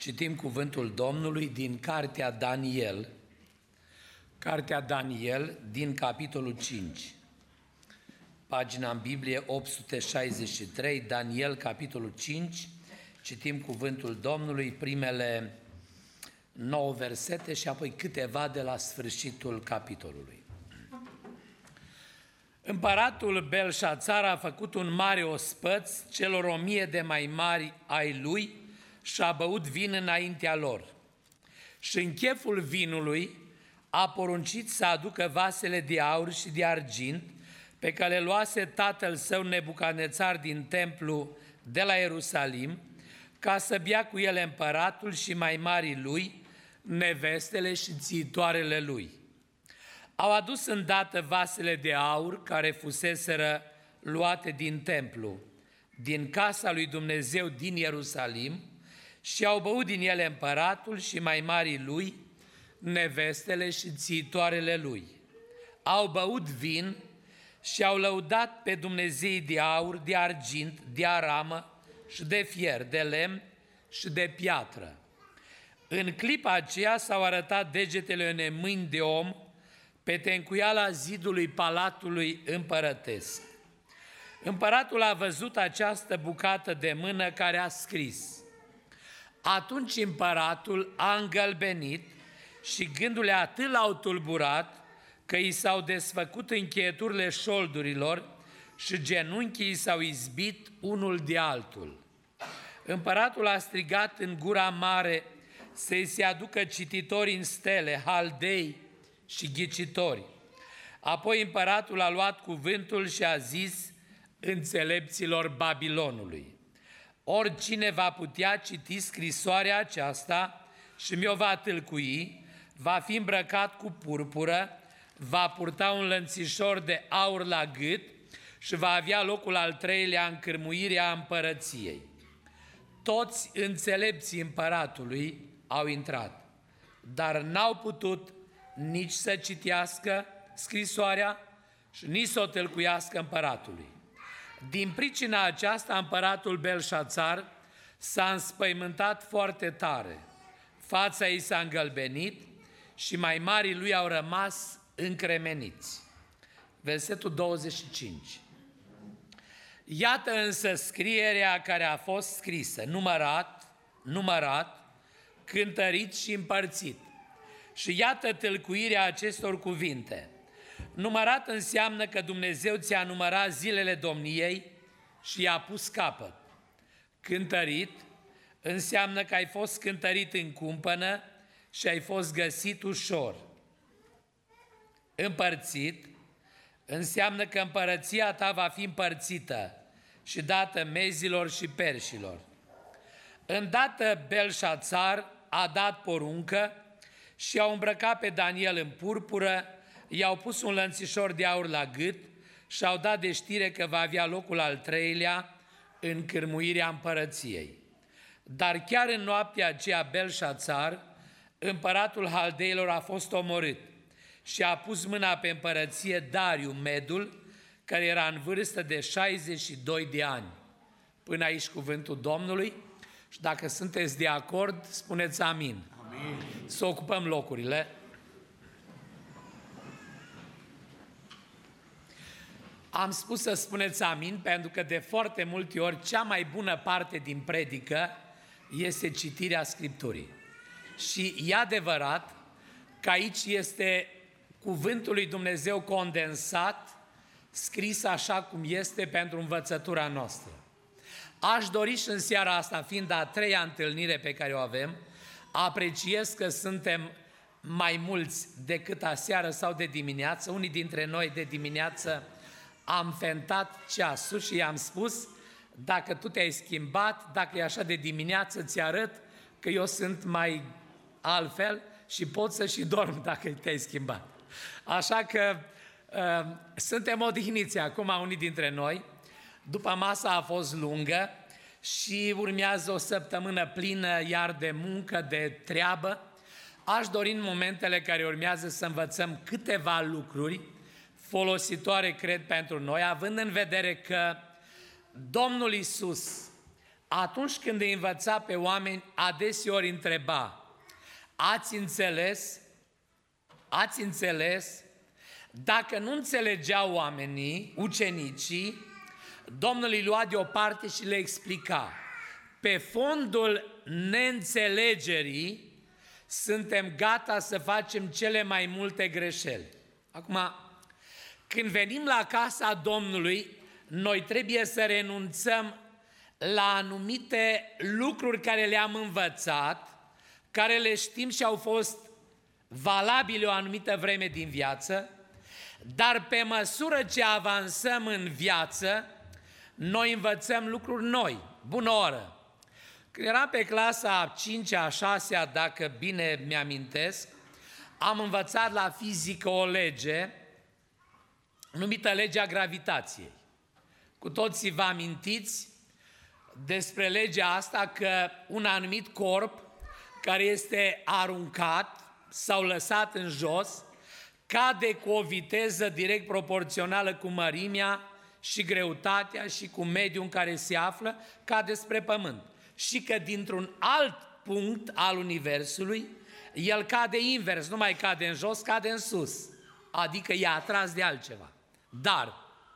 Citim cuvântul Domnului din Cartea Daniel, din capitolul 5. Pagina în Biblie 863, Daniel, capitolul 5, citim cuvântul Domnului, primele 9 versete și apoi câteva de la sfârșitul capitolului. Împăratul Belșațar a făcut un mare ospăț celor 1000 de mai mari ai lui și a băut vin înaintea lor. Și în cheful vinului a poruncit să aducă vasele de aur și de argint pe care le luase tatăl său Nebucadnețar din templu de la Ierusalim, ca să bea cu ele împăratul și mai marii lui, nevestele și țitoarele lui. Au adus îndată vasele de aur care fuseseră luate din templu, din casa lui Dumnezeu din Ierusalim, și au băut din ele împăratul și mai marii lui, nevestele și țitoarele lui. Au băut vin și au lăudat pe Dumnezeii de aur, de argint, de aramă și de fier, de lemn și de piatră. În clipa aceea s-au arătat degetele unei mâini de om pe tencuiala zidului palatului împărătesc. Împăratul a văzut această bucată de mână care a scris. Atunci împăratul a îngălbenit și gândurile atât l-au tulburat că i s-au desfăcut încheieturile șoldurilor și genunchii i s-au izbit unul de altul. Împăratul a strigat în gura mare să-i se aducă cititori în stele, haldei și ghicitori. Apoi împăratul a luat cuvântul și a zis înțelepților Babilonului: oricine va putea citi scrisoarea aceasta și mi-o va tâlcui, va fi îmbrăcat cu purpură, va purta un lănțișor de aur la gât și va avea locul al 3-lea în cârmuirea împărăției. Toți înțelepții împăratului au intrat, dar n-au putut nici să citească scrisoarea și nici să o tâlcuiască împăratului. Din pricina aceasta, împăratul Belșațar s-a înspăimântat foarte tare, fața ei s-a îngălbenit și mai marii lui au rămas încremeniți. Versetul 25. Iată însă scrierea care a fost scrisă, numărat, cântărit și împărțit. Și iată tâlcuirea acestor cuvinte. Numărat înseamnă că Dumnezeu ți-a numărat zilele domniei și i-a pus capăt. Cântărit înseamnă că ai fost cântărit în cumpănă și ai fost găsit ușor. Împărțit înseamnă că împărăția ta va fi împărțită și dată mezilor și perșilor. Îndată Belșațar a dat poruncă și au îmbrăcat pe Daniel în purpură, i-au pus un lănțișor de aur la gât și au dat de știre că va avea locul al 3-lea în cârmuirea împărăției. Dar chiar în noaptea aceea Belșațar, împăratul haldeilor, a fost omorât și a pus mâna pe împărăție Dariu Medul, care era în vârstă de 62 de ani. Până aici cuvântul Domnului și dacă sunteți de acord, spuneți amin. Amin. Să ocupăm locurile. Am spus să spuneți amin pentru că de foarte multe ori cea mai bună parte din predică este citirea Scripturii. Și e adevărat că aici este cuvântul lui Dumnezeu condensat, scris așa cum este pentru învățătura noastră. Aș dori și în seara asta, fiind a 3-a întâlnire pe care o avem, apreciez că suntem mai mulți decât aseară sau de dimineață. Unii dintre noi de dimineață am fentat ceasul și i-am spus: dacă tu te-ai schimbat, dacă e așa de dimineață, ți arăt că eu sunt mai altfel și pot să și dorm dacă te-ai schimbat. Așa că suntem odihniți acum unii dintre noi. După masa a fost lungă și urmează o săptămână plină iar de muncă, de treabă. Aș dori în momentele care urmează să învățăm câteva lucruri folositoare, cred, pentru noi, având în vedere că Domnul Iisus atunci când îi învăța pe oameni, adeseori întreba: ați înțeles? Ați înțeles? Dacă nu înțelegeau oamenii, ucenicii, Domnul îi lua deoparte și le explica. Pe fondul neînțelegerii suntem gata să facem cele mai multe greșeli. Acum, când venim la casa Domnului, noi trebuie să renunțăm la anumite lucruri care le-am învățat, care le știm și au fost valabile o anumită vreme din viață, dar pe măsură ce avansăm în viață, noi învățăm lucruri noi. Bună oră! Când eram pe clasa a 5-a, a 6-a, dacă bine mi-amintesc, am învățat la fizică o lege numită legea gravitației. Cu toții vă amintiți despre legea asta, că un anumit corp care este aruncat sau lăsat în jos cade cu o viteză direct proporțională cu mărimea și greutatea și cu mediul în care se află, cade spre pământ. Și că dintr-un alt punct al universului, el cade invers, nu mai cade în jos, cade în sus. Adică e atras de altceva. Dar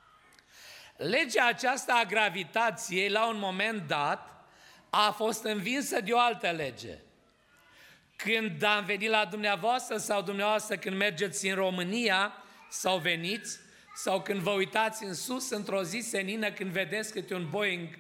legea aceasta a gravitației, la un moment dat, a fost învinsă de o altă lege. Când am venit la dumneavoastră sau dumneavoastră când mergeți în România sau veniți, sau când vă uitați în sus într-o zi senină când vedeți câte un Boeing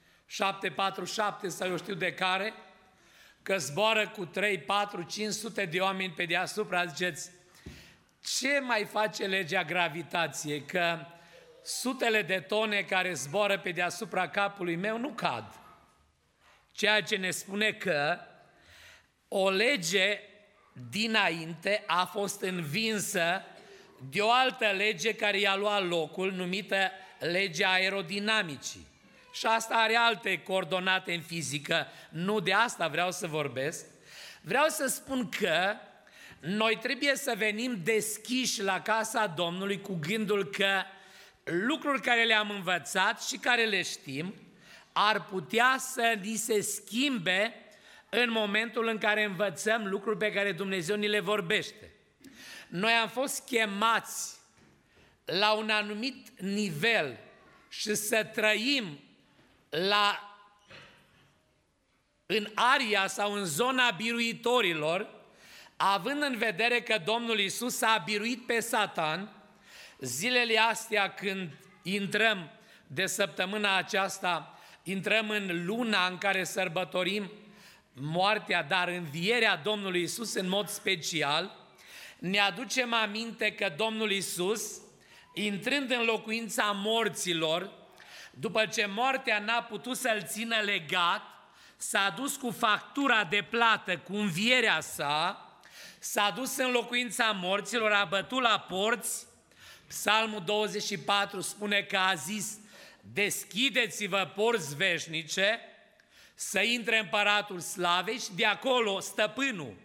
747 sau eu știu de care, că zboară cu 3, 4, 500 de oameni pe deasupra, ziceți: ce mai face legea gravitației? Că sutele de tone care zboară pe deasupra capului meu nu cad. Ceea ce ne spune că o lege dinainte a fost învinsă de o altă lege care i-a luat locul, numită legea aerodinamicii. Și asta are alte coordonate în fizică, nu de asta vreau să vorbesc. Vreau să spun că noi trebuie să venim deschiși la casa Domnului cu gândul că lucruri care le-am învățat și care le știm ar putea să ni se schimbe în momentul în care învățăm lucruri pe care Dumnezeu ni le vorbește. Noi am fost chemați la un anumit nivel și să trăim în aria sau în zona biruitorilor, având în vedere că Domnul Iisus a biruit pe Satan. Zilele astea când intrăm de săptămâna aceasta, intrăm în luna în care sărbătorim moartea, dar învierea Domnului Iisus în mod special, ne aducem aminte că Domnul Iisus, intrând în locuința morților, după ce moartea n-a putut să-l țină legat, s-a dus cu factura de plată, cu învierea sa, s-a dus în locuința morților, a bătut la porți. Psalmul 24 spune că a zis: deschideți-vă porți veșnice, să intre împăratul slavei, și de acolo stăpânul,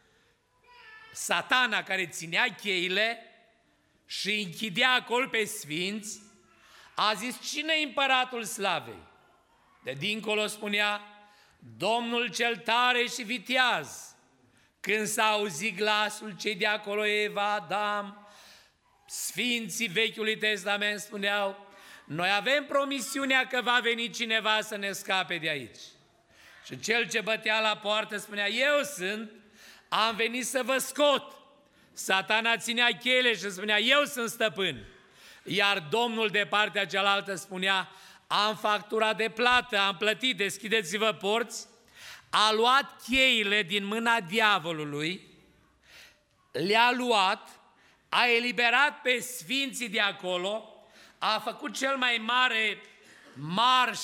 Satana, care ținea cheile și închidea acolo pe sfinți, a zis: cine-i împăratul slavei? De dincolo spunea: Domnul cel tare și viteaz. Când s-a auzit glasul, cei de acolo, Eva, Adam, sfinții Vechiului Testament spuneau: noi avem promisiunea că va veni cineva să ne scape de aici. Și cel ce bătea la poartă spunea: eu sunt, am venit să vă scot. Satana ținea cheile și spunea: eu sunt stăpân. Iar Domnul de partea cealaltă spunea: am factura de plată, am plătit, deschideți-vă porți. A luat cheile din mâna diavolului, le-a luat, a eliberat pe sfinții de acolo, a făcut cel mai mare marș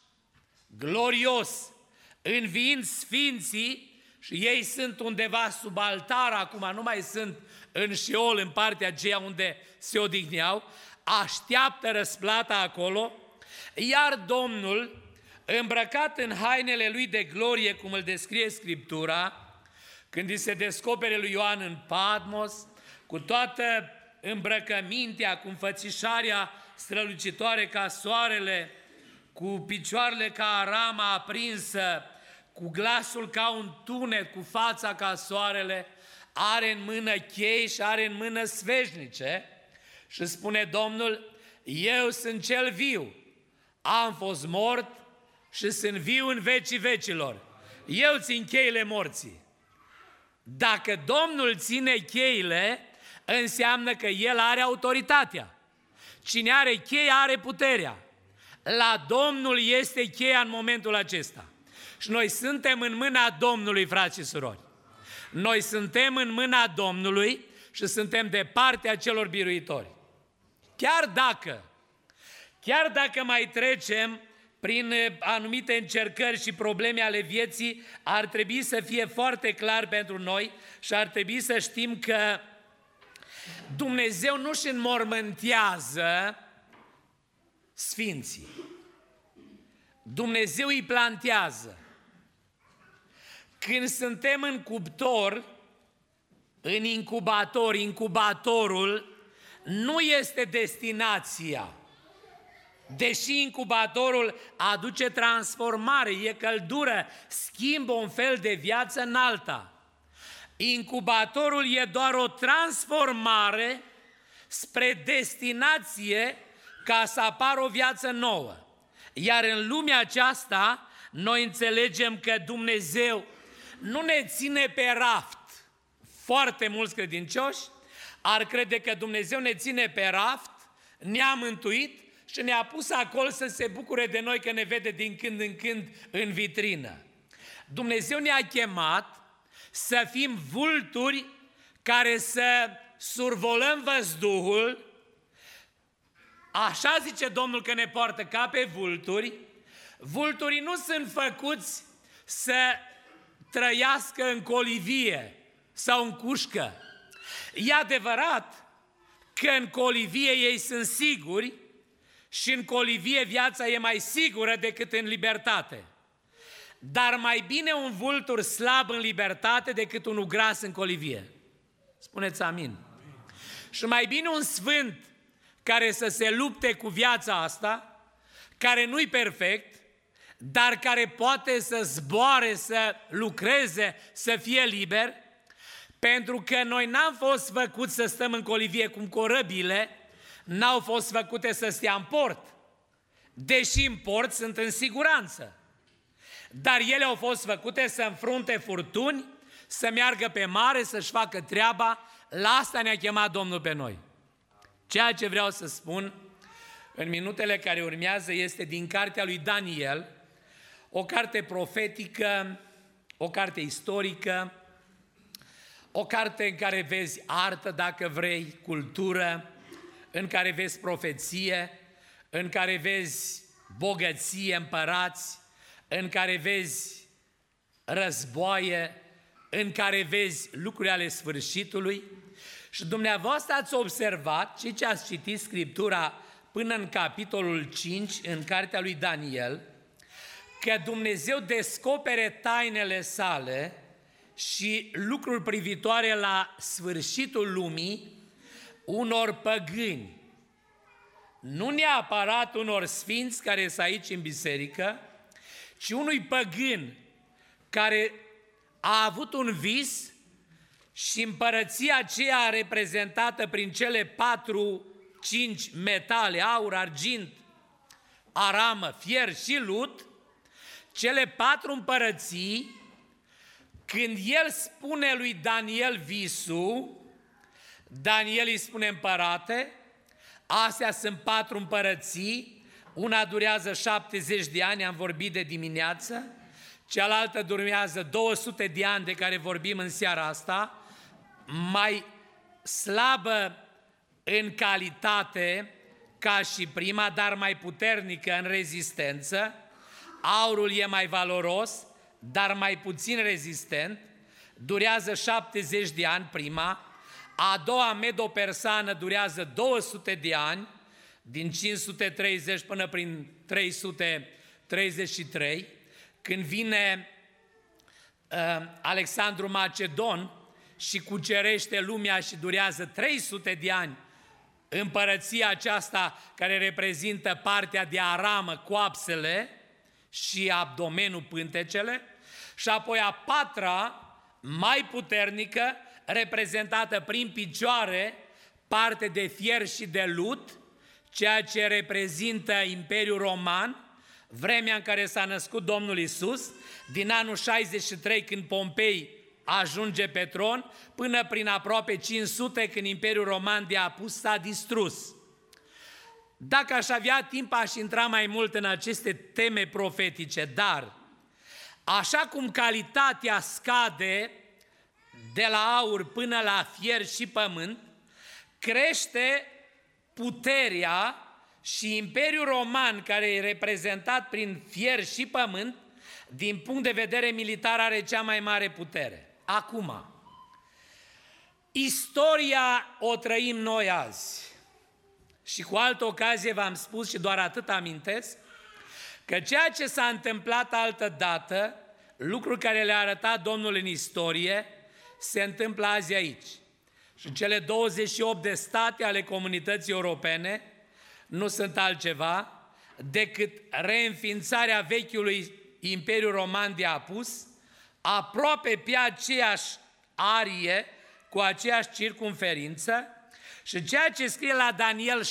glorios, înviind sfinții, și ei sunt undeva sub altar acum, nu mai sunt în Șeol, în partea aceea unde se odihneau, așteaptă răsplata acolo, iar Domnul, îmbrăcat în hainele lui de glorie, cum îl descrie Scriptura, când îi se descopere lui Ioan în Patmos, cu toată îmbrăcămintea, cu înfățișarea strălucitoare ca soarele, cu picioarele ca rama aprinsă, cu glasul ca un tunet, cu fața ca soarele, are în mână chei și are în mână sfeșnice și spune Domnul: eu sunt cel viu, am fost mort și sunt viu în vecii vecilor. Eu țin cheile morții. Dacă Domnul ține cheile, înseamnă că El are autoritatea. Cine are cheia are puterea. La Domnul este cheia în momentul acesta. Și noi suntem în mâna Domnului, frați și surori. Noi suntem în mâna Domnului și suntem de partea celor biruitori. Chiar dacă mai trecem prin anumite încercări și probleme ale vieții, ar trebui să fie foarte clar pentru noi și ar trebui să știm că Dumnezeu nu-și înmormântează sfinții. Dumnezeu îi plantează. Când suntem în cuptor, în incubator, incubatorul nu este destinația. Deși incubatorul aduce transformare, e căldură, schimbă un fel de viață în alta. Incubatorul e doar o transformare spre destinație ca să apară o viață nouă. Iar în lumea aceasta noi înțelegem că Dumnezeu nu ne ține pe raft. Foarte mulți credincioși ar crede că Dumnezeu ne ține pe raft, ne-a mântuit și ne-a pus acolo să se bucure de noi că ne vede din când în când în vitrină. Dumnezeu ne-a chemat să fim vulturi care să survolăm văzduhul. Așa zice Domnul că ne poartă ca pe vulturi. Vulturii nu sunt făcuți să trăiască în colivie sau în cușcă. E adevărat că în colivie ei sunt siguri și în colivie viața e mai sigură decât în libertate. Dar mai bine un vultur slab în libertate decât unul gras în colivie. Spuneți amin. Și mai bine un sfânt care să se lupte cu viața asta, care nu-i perfect, dar care poate să zboare, să lucreze, să fie liber, pentru că noi n-am fost făcuți să stăm în colivie cum corăbile, n-au fost făcute să stea în port. Deși în port sunt în siguranță. Dar ele au fost făcute să înfrunte furtuni, să meargă pe mare, să-și facă treaba. La asta ne-a chemat Domnul pe noi. Ceea ce vreau să spun în minutele care urmează este din cartea lui Daniel, o carte profetică, o carte istorică, o carte în care vezi artă, dacă vrei, cultură, în care vezi profeție, în care vezi bogăție, împărați, în care vezi războaie, în care vezi lucruri ale sfârșitului. Și dumneavoastră ați observat, cei ce ați citit Scriptura până în capitolul 5, în cartea lui Daniel, că Dumnezeu descopere tainele sale și lucruri privitoare la sfârșitul lumii unor păgâni. Nu neapărat unor sfinți care sunt aici în biserică, ci unui păgân care a avut un vis și împărăția aceea reprezentată prin cele 4-5 metale, aur, argint, aramă, fier și lut, cele 4 împărății, când el spune lui Daniel visul, Daniel îi spune: împărate, astea sunt 4 împărății, una durează 70 de ani, am vorbit de dimineață, cealaltă durează 200 de ani de care vorbim în seara asta, mai slabă în calitate ca și prima, dar mai puternică în rezistență. Aurul e mai valoros, dar mai puțin rezistent, durează 70 de ani prima, a doua medo-persană durează 200 de ani, din 530 până prin 333, când vine Alexandru Macedon și cucerește lumea și durează 300 de ani împărăția aceasta care reprezintă partea de aramă, coapsele și abdomenul, pântecele, și apoi a patra, mai puternică, reprezentată prin picioare, parte de fier și de lut, ceea ce reprezintă Imperiul Roman, vremea în care s-a născut Domnul Iisus, din anul 63 când Pompei ajunge pe tron, până prin aproape 500 când Imperiul Roman de apus s-a distrus. Dacă aș avea timp, aș intra mai mult în aceste teme profetice, dar așa cum calitatea scade de la aur până la fier și pământ, crește puterea și Imperiul Roman, care e reprezentat prin fier și pământ, din punct de vedere militar are cea mai mare putere. Acum, istoria o trăim noi azi. Și cu altă ocazie v-am spus și doar atât amintesc, că ceea ce s-a întâmplat altă dată, lucruri care le-a arătat Domnul în istorie, se întâmplă azi aici. Și cele 28 de state ale comunității europene nu sunt altceva decât reînființarea vechiului Imperiu Roman de apus, aproape pe aceeași arie, cu aceeași circumferință, și ceea ce scrie la Daniel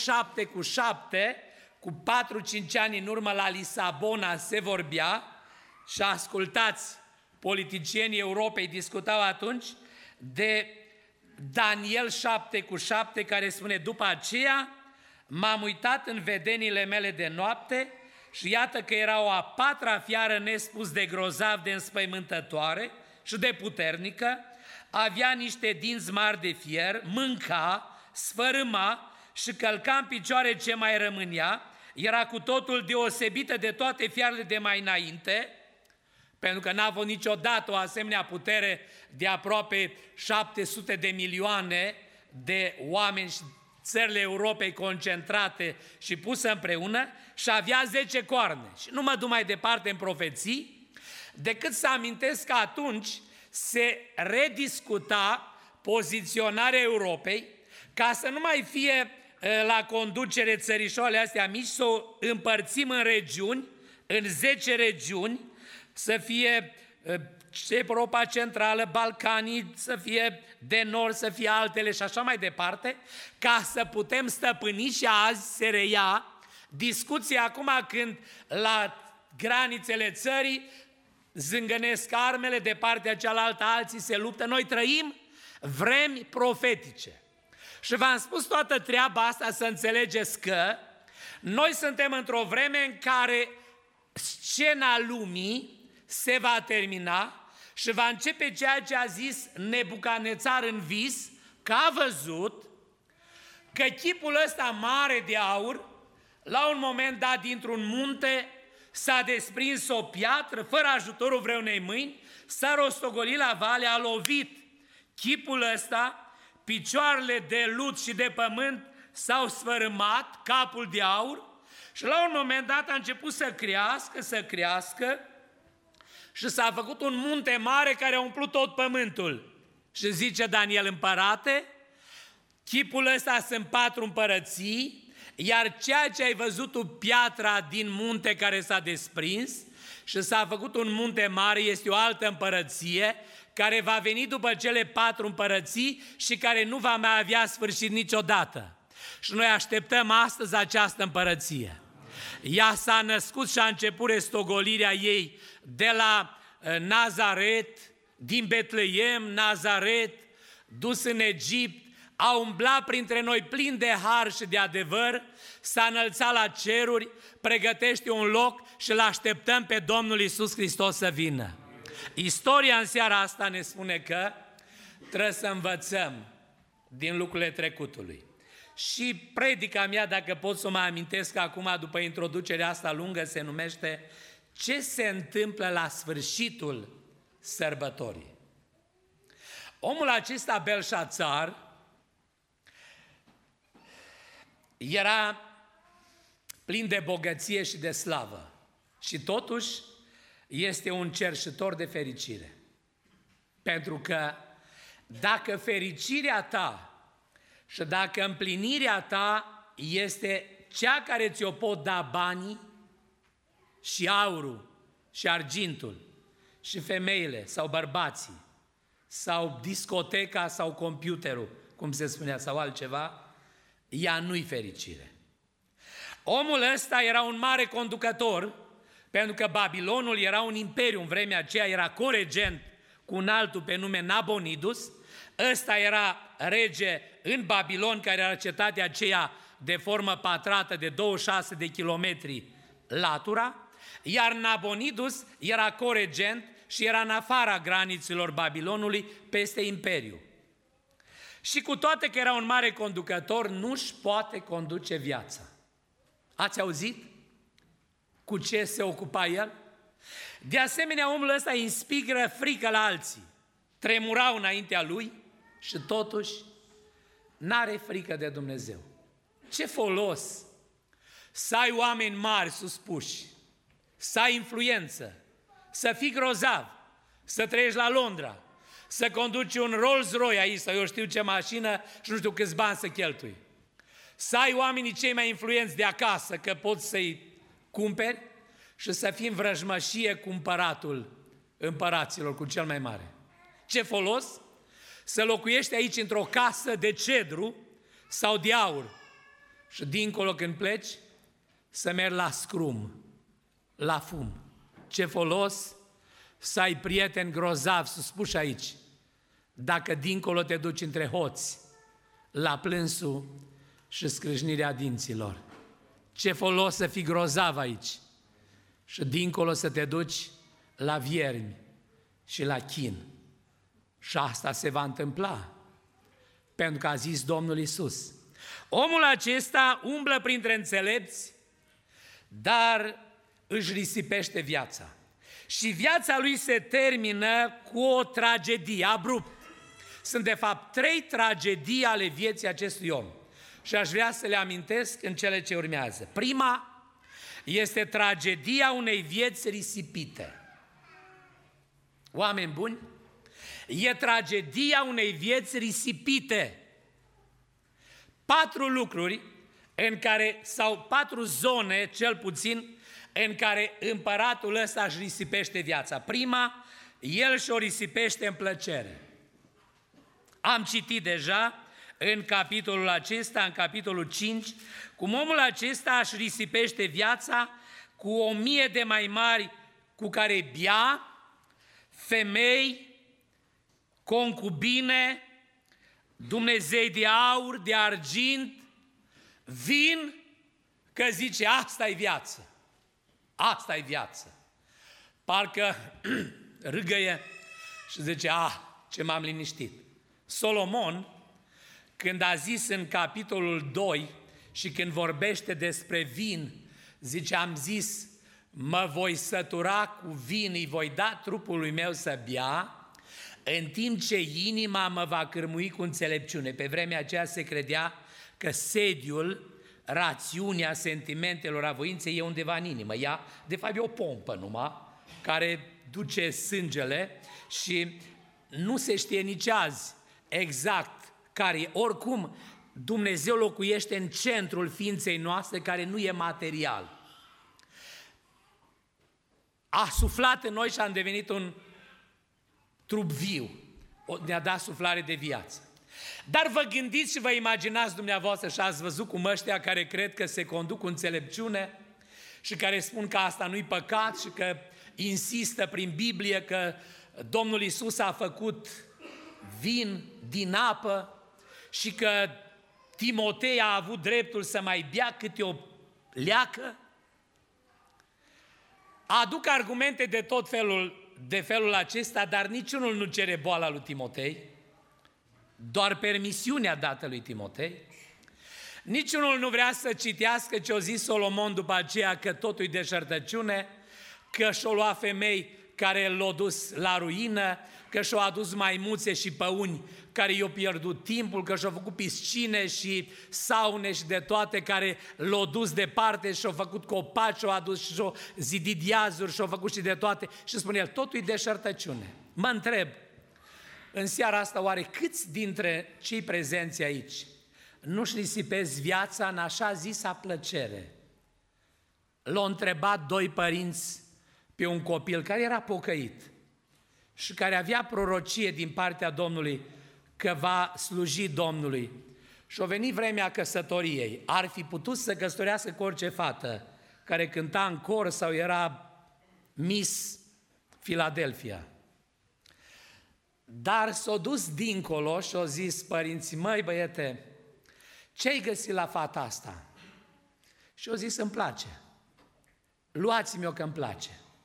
7:7, cu 4-5 ani în urmă la Lisabona se vorbea, și ascultați, politicienii Europei discutau atunci de Daniel 7:7, care spune: după aceea m-am uitat în vedenile mele de noapte și iată că era o a patra fiară nespus de grozav, de înspăimântătoare și de puternică, avea niște dinți mari de fier, mânca, sfărâma și călca în picioare ce mai rămânea, era cu totul deosebită de toate fiarele de mai înainte, pentru că n-a avut niciodată o asemenea putere de aproape 700 de milioane de oameni și țările Europei concentrate și puse împreună, și avea 10 coarne. Și nu mă duc mai departe în profeții, decât să amintesc că atunci se rediscuta poziționarea Europei, ca să nu mai fie la conducere țărișoarele astea mici, să o împărțim în regiuni, în 10 regiuni, să fie Europa Centrală, Balcanii, să fie de nord, să fie altele și așa mai departe, ca să putem stăpâni. Și azi se reia discuția acum când la granițele țării zângănesc armele, de partea cealaltă alții se luptă. Noi trăim vremi profetice. Și v-am spus toată treaba asta să înțelegeți că noi suntem într-o vreme în care scena lumii se va termina și va începe ceea ce a zis Nebucanețar în vis, că a văzut că chipul ăsta mare de aur, la un moment dat, dintr-un munte, s-a desprins o piatră, fără ajutorul vreunei mâini, s-a rostogolit la vale, a lovit chipul ăsta, picioarele de lut și de pământ s-au sfărâmat, capul de aur, și la un moment dat a început să crească, și s-a făcut un munte mare care a umplut tot pământul. Și zice Daniel: împărate, chipul ăsta sunt 4 împărății, iar ceea ce ai văzut tu, piatra din munte care s-a desprins și s-a făcut un munte mare, este o altă împărăție care va veni după cele 4 împărății și care nu va mai avea sfârșit niciodată. Și noi așteptăm astăzi această împărăție. Ea s-a născut și a început restogolirea ei de la Nazaret, din Betleem, Nazaret, dus în Egipt, a umblat printre noi plin de har și de adevăr, s-a înălțat la ceruri, pregătește un loc și îl așteptăm pe Domnul Iisus Hristos să vină. Istoria în seara asta ne spune că trebuie să învățăm din lucrurile trecutului. Și predica mea, dacă pot să mă amintesc acum, după introducerea asta lungă, se numește Ce se întâmplă la sfârșitul sărbătorii. Omul acesta, Belșațar, era plin de bogăție și de slavă și totuși este un cerșitor de fericire. Pentru că dacă fericirea ta Și dacă împlinirea ta este cea care ți-o pot da banii și aurul și argintul și femeile sau bărbații sau discoteca sau computerul, cum se spunea, sau altceva, ea nu-i fericire. Omul ăsta era un mare conducător, pentru că Babilonul era un imperiu, în vremea aceea era coregent cu un altul pe nume Nabonidus. Ăsta era rege în Babilon, care era cetatea aceea de formă pătrată de 26 de kilometri latura, iar Nabonidus era coregent și era în afara granițelor Babilonului, peste imperiu. Și cu toate că era un mare conducător, nu-și poate conduce viața. Ați auzit cu ce se ocupa el? De asemenea, omul ăsta inspiră frică la alții. Tremurau înaintea lui și totuși n-are frică de Dumnezeu. Ce folos să ai oameni mari suspuși, să ai influență, să fii grozav, să trăiești la Londra, să conduci un Rolls-Royce aici sau eu știu ce mașină și nu știu câți bani să cheltui. Să ai oamenii cei mai influenți de acasă, că poți să-i cumperi, și să fii în vrăjmășie cu împăratul împăraților, cu cel mai mare. Ce folos? Să locuiești aici într-o casă de cedru sau de aur și dincolo când pleci să mergi la scrum, la fum. Ce folos să ai prieteni grozavi suspuși aici, dacă dincolo te duci între hoți, la plânsul și scrâșnirea dinților. Ce folos să fii grozav aici și dincolo să te duci la viermi și la chin. Și asta se va întâmpla, pentru că a zis Domnul Iisus. Omul acesta umblă printre înțelepți, dar își risipește viața. Și viața lui se termină cu o tragedie, abrupt. Sunt de fapt 3 tragedii ale vieții acestui om. Și aș vrea să le amintesc în cele ce urmează. Prima este tragedia unei vieți risipite. Oameni buni, e tragedia unei vieți risipite. 4 lucruri în care, sau 4 zone, cel puțin, în care împăratul ăsta își risipește viața. Prima, el și-o risipește în plăcere. Am citit deja în capitolul acesta, în capitolul 5, cum omul acesta își risipește viața cu 1000 de mai mari cu care bea, femei, concubine, dumnezei de aur, de argint, vin, că zice, asta-i viață. Asta-i viață. Parcă râgăie și zice, ce m-am liniștit. Solomon, când a zis în capitolul 2 și când vorbește despre vin, zice, am zis, mă voi sătura cu vin, îi voi da trupului meu să bea, în timp ce inima mă va cârmui cu înțelepciune. Pe vremea aceea se credea că sediul, rațiunea sentimentelor, a voinței e undeva în inimă. Ea, de fapt, e o pompă numai, care duce sângele și nu se știe nici azi exact care. Oricum, Dumnezeu locuiește în centrul ființei noastre, care nu e material. A suflat în noi și am devenit un trup viu. Ne-a dat suflare de viață. Dar vă gândiți și vă imaginați dumneavoastră și ați văzut cum ăștia care cred că se conduc cu înțelepciune și care spun că asta nu-i păcat și că insistă prin Biblie că Domnul Iisus a făcut vin din apă și că Timotei a avut dreptul să mai bea câte o leacă, aduc argumente de tot felul, de felul acesta, dar niciunul nu cere boala lui Timotei, doar permisiunea dată lui Timotei. Niciunul nu vrea să citească ce a zis Solomon după aceea, că totul e deșertăciune, că și-o lua femei care l-au dus la ruină, că și-au adus maimuțe și păuni care i-au pierdut timpul, că și-au făcut piscine și saune și de toate, care l-au dus departe și-au făcut copaci, și-au adus și și-au zidit iazuri și-au făcut și de toate. Și spune el, totul e deșertăciune. Mă întreb, în seara asta, oare câți dintre cei prezenți aici nu-și risipezi viața în așa zisa plăcere. L-au întrebat doi părinți pe un copil care era pocăit și care avea prorocie din partea Domnului că va sluji Domnului. Și a venit vremea căsătoriei. Ar fi putut să căsătorească cu orice fată care cânta în cor sau era Miss Philadelphia. Dar s-a dus dincolo și a zis părinții: măi băiete, ce-ai găsit la fata asta? Și a zis: îmi place. Luați-mi-o că îmi place.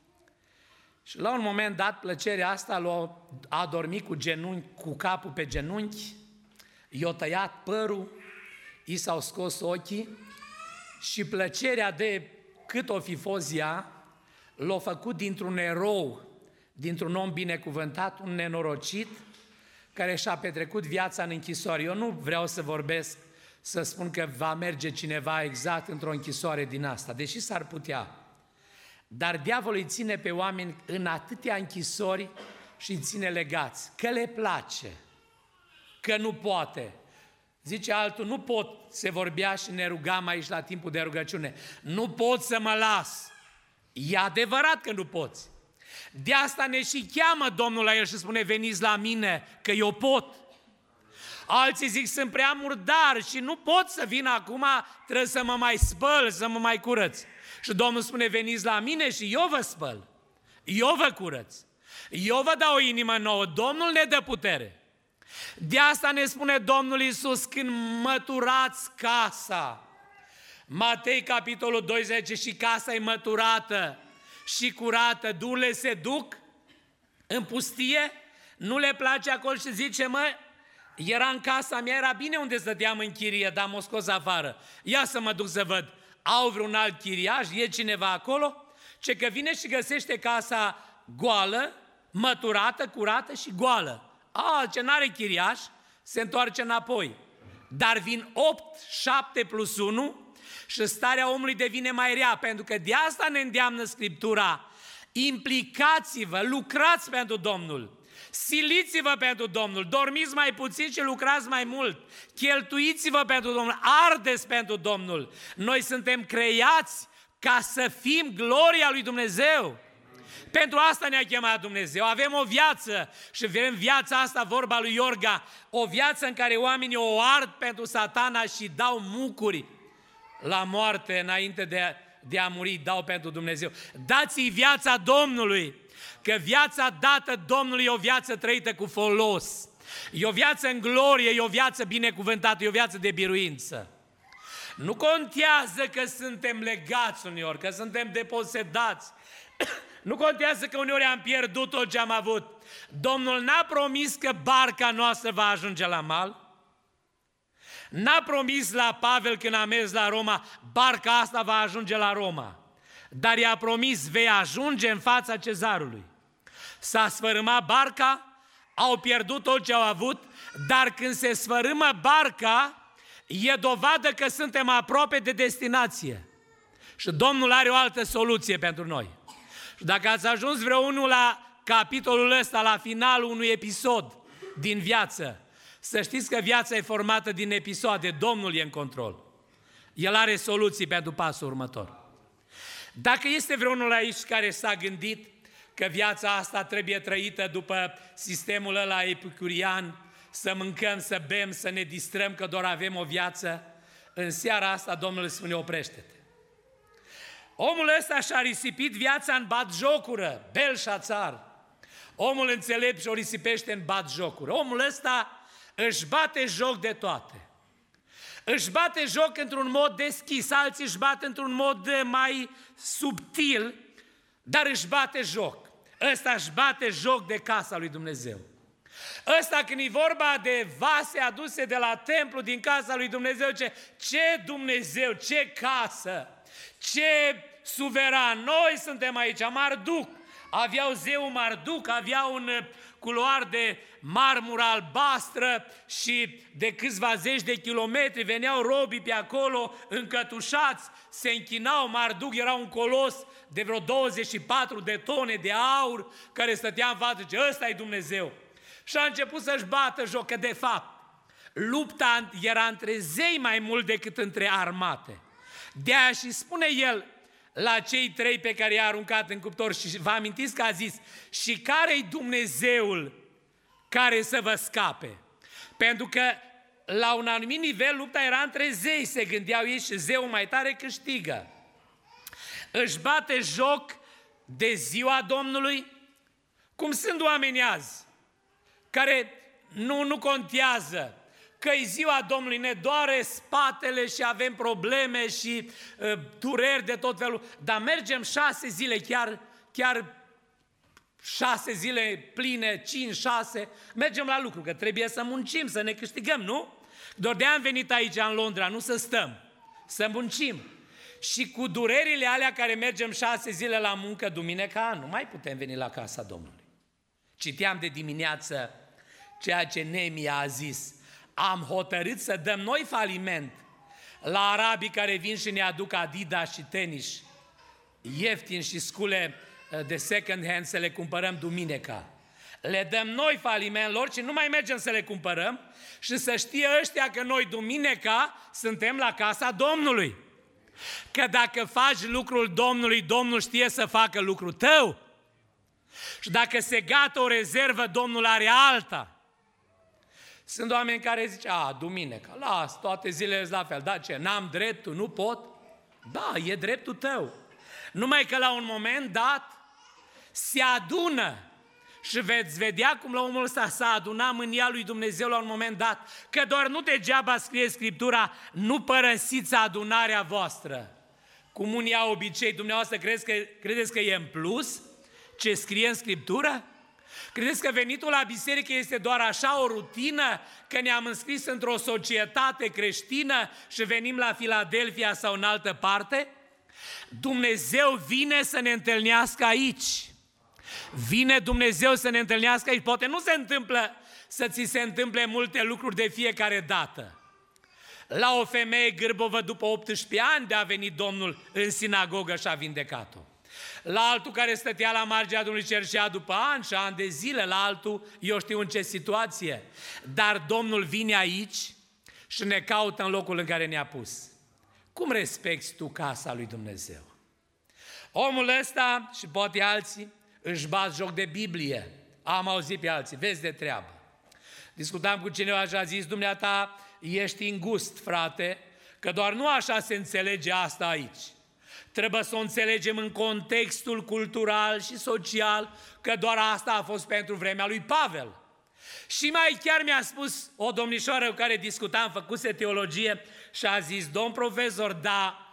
Și la un moment dat plăcerea asta a dormit cu capul pe genunchi, i-a tăiat părul, i s-au scos ochii și plăcerea de cât o fi fost ea, l-a făcut dintr-un erou, dintr-un om binecuvântat, un nenorocit, care și-a petrecut viața în închisoare. Eu nu vreau să vorbesc, să spun că va merge cineva exact într-o închisoare din asta, deși s-ar putea. Dar diavolul îi ține pe oameni în atâtea închisori și îi ține legați, că le place, că nu poate. Zice altul: nu pot, se vorbea și ne rugam aici la timpul de rugăciune, nu pot să mă las. E adevărat că nu poți. De asta ne și cheamă Domnul la el și spune: veniți la mine, că eu pot. Alții zic: sunt prea murdar și nu pot să vin acum, trebuie să mă mai spăl, să mă mai curăț. Și Domnul spune: veniți la mine și eu vă spăl, eu vă curăț, eu vă dau o inimă nouă, Domnul ne dă putere. De asta ne spune Domnul Iisus: când măturați casa, Matei capitolul 20, și casa e măturată și curată, duhurile se duc în pustie, nu le place acolo și zice: mă, era în casa mea, era bine unde stăteam în chirie, dar m-o scos afară, ia să mă duc să văd, au vreun alt chiriaș, e cineva acolo? Ce că vine și găsește casa goală, măturată, curată și goală. Ce n-are chiriaș, se întoarce înapoi. Dar vin 8, 7 plus 1 și starea omului devine mai rea, pentru că de asta ne îndeamnă Scriptura: implicați-vă, lucrați pentru Domnul, siliți-vă pentru Domnul, dormiți mai puțin și lucrați mai mult, cheltuiți-vă pentru Domnul, ardeți pentru Domnul. Noi suntem creați ca să fim gloria lui Dumnezeu. Pentru asta ne-a chemat Dumnezeu. Avem o viață și vrem viața asta, vorba lui Iorga, o viață în care oamenii o ard pentru Satana și dau mucuri la moarte înainte de a muri, dau pentru Dumnezeu. Dați-i viața Domnului, că viața dată Domnului e o viață trăită cu folos. E o viață în glorie, e o viață binecuvântată, e o viață de biruință. Nu contează că suntem legați uneori, că suntem deposedați. Nu contează că uneori am pierdut tot ce am avut. Domnul n-a promis că barca noastră va ajunge la mal. N-a promis la Pavel când a mers la Roma: barca asta va ajunge la Roma. Dar i-a promis: vei ajunge în fața cezarului. S-a sfărâmat barca, au pierdut tot ce au avut, dar când se sfărâmă barca, e dovadă că suntem aproape de destinație. Și Domnul are o altă soluție pentru noi. Și dacă ați ajuns vreunul la capitolul ăsta, la finalul unui episod din viață, să știți că viața e formată din episoade, Domnul e în control. El are soluții pentru pasul următor. Dacă este vreunul aici care s-a gândit că viața asta trebuie trăită după sistemul ăla epicurian, să mâncăm, să bem, să ne distrăm, că doar avem o viață, în seara asta Domnul îți spune: oprește-te. Omul ăsta și-a risipit viața în batjocură, Belșațar. Omul înțelept și o risipește în batjocură. Omul ăsta își bate joc de toate. Își bate joc într-un mod deschis, alții își bat într-un mod mai subtil, dar își bate joc. Ăsta își bate joc de casa lui Dumnezeu. Ăsta, când e vorba de vase aduse de la templu din casa lui Dumnezeu, ce Dumnezeu, ce casă, ce suveran, noi suntem aici, Marduk. Aveau zeul Marduk, aveau un culoar de marmură albastră și de câțiva zeci de kilometri veneau robii pe acolo încătușați, se închinau. Marduk era un colos de vreo 24 de tone de aur care stătea în față, zice: ăsta e Dumnezeu. Și a început să-și bată joc, că de fapt lupta era între zei mai mult decât între armate. De-aia și spune el la cei 3 pe care i-a aruncat în cuptor și vă amintiți că a zis, și care-i Dumnezeul care să vă scape? Pentru că la un anumit nivel lupta era între zei, se gândeau ei, și zeul mai tare câștigă. Își bate joc de ziua Domnului, cum sunt oamenii azi, care nu contează că-i ziua Domnului, ne doare spatele și avem probleme și dureri de tot felul, dar mergem 6 zile, chiar 6 zile pline, 5-6, mergem la lucru, că trebuie să muncim, să ne câștigăm, nu? Doar de-aia am venit aici în Londra, nu să stăm, să muncim. Și cu durerile alea care mergem 6 zile la muncă, duminica, nu mai putem veni la casa Domnului. Citeam de dimineață ceea ce Neemia a zis. Am hotărât să dăm noi faliment la arabii care vin și ne aduc Adidas și tenis ieftin și scule de second hand să le cumpărăm duminica. Le dăm noi faliment lor și nu mai mergem să le cumpărăm și să știe ăștia că noi duminica suntem la casa Domnului. Că dacă faci lucrul Domnului, Domnul știe să facă lucrul tău. Și dacă se gata o rezervă, Domnul are alta. Sunt oameni care zice, duminica, las, toate zilele la fel. Da, ce, n-am dreptul, nu pot? Da, e dreptul tău. Numai că la un moment dat se adună și veți vedea cum la omul ăsta s-a adunat mânia lui Dumnezeu la un moment dat, că doar nu degeaba scrie Scriptura, nu părăsiți adunarea voastră. Cum unii au obicei, dumneavoastră credeți că e în plus ce scrie în Scriptură? Credeți că venitul la biserică este doar așa o rutină, că ne-am înscris într-o societate creștină și venim la Filadelfia sau în altă parte? Dumnezeu vine să ne întâlnească aici. Vine Dumnezeu să ne întâlnească aici. Poate nu se întâmplă să ți se întâmple multe lucruri de fiecare dată. La o femeie gârbovă după 18 ani de a venit Domnul în sinagogă și a vindecat-o. La altul care stătea la marginea Domnului cerșea după ani și ani de zile, la altul eu știu în ce situație. Dar Domnul vine aici și ne caută în locul în care ne-a pus. Cum respecti tu casa lui Dumnezeu? Omul ăsta și poate alții își bat joc de Biblie. Am auzit pe alții, vezi de treabă. Discutam cu cineva și a zis, dumneata, ești îngust, frate, că doar nu așa se înțelege asta aici. Trebuie să o înțelegem în contextul cultural și social, că doar asta a fost pentru vremea lui Pavel. Și mai chiar mi-a spus o domnișoară cu care discutam, făcuse teologie și a zis, domn profesor, da,